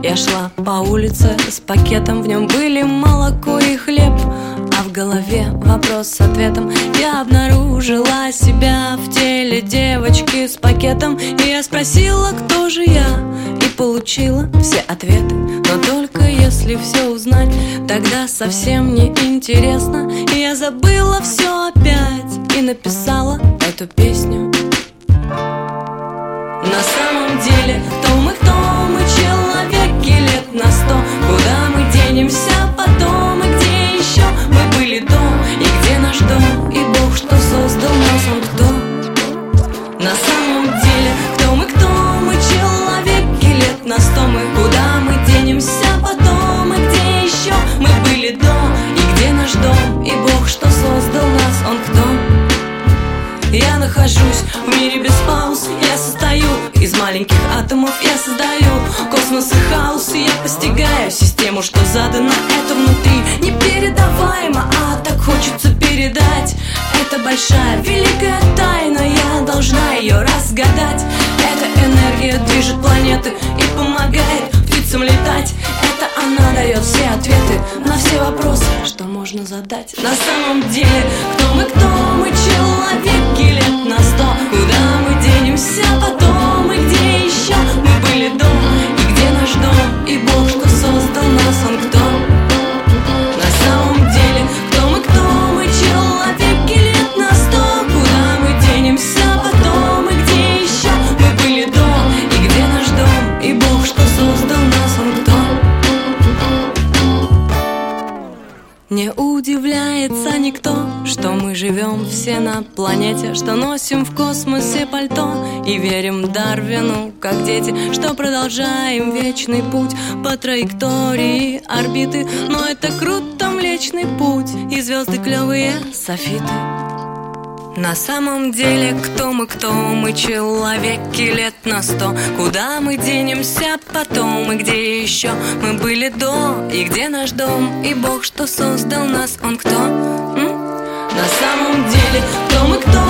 Я шла по улице с пакетом, в нем были молоко и хлеб, а в голове вопрос с ответом. Я обнаружила себя в теле девочки с пакетом, и я спросила, кто же я, и получила все ответы. Но только если все узнать, тогда совсем не интересно. И я забыла все опять и написала эту песню. На самом деле, кто мы, человеки лет на 100. Куда мы денемся потом, и где еще мы были до, и где наш дом, и Бог, что создал нас, он кто? На самом деле, кто мы, человеки лет на 100. Мы куда мы денемся потом, и где еще мы были до, и где наш дом, и Бог, что создал нас, он кто? Я нахожусь в мире без пауз, я состою из маленьких атомов, я создаю космос и хаос, и я постигаю систему, что задано это внутри. Непередаваемо, а так хочется передать. Это большая, великая тайна, я должна ее разгадать. Эта энергия движет планеты и помогает птицам летать. Это она дает все ответы на все вопросы, что можно задать. На самом деле, кто мы, человеки лет на 100. Куда мы денемся потом, и где еще мы были до, и где наш дом, и Бог, что создал нас, он кто? На самом деле, кто мы, человеки лет на 100. Куда мы денемся потом, и где еще мы были до, и где наш дом, и Бог, что создал нас, он кто? Не удивляется никто, что мы живем все на планете, что носим в космосе пальто и верим Дарвину, как дети, что продолжаем вечный путь по траектории орбиты. Но это круто, Млечный Путь, и звезды клевые софиты. На самом деле, кто мы, человеки лет на 100. Куда мы денемся потом, и где еще мы были до, и где наш дом, и Бог, что создал нас, он кто? На самом деле, кто мы,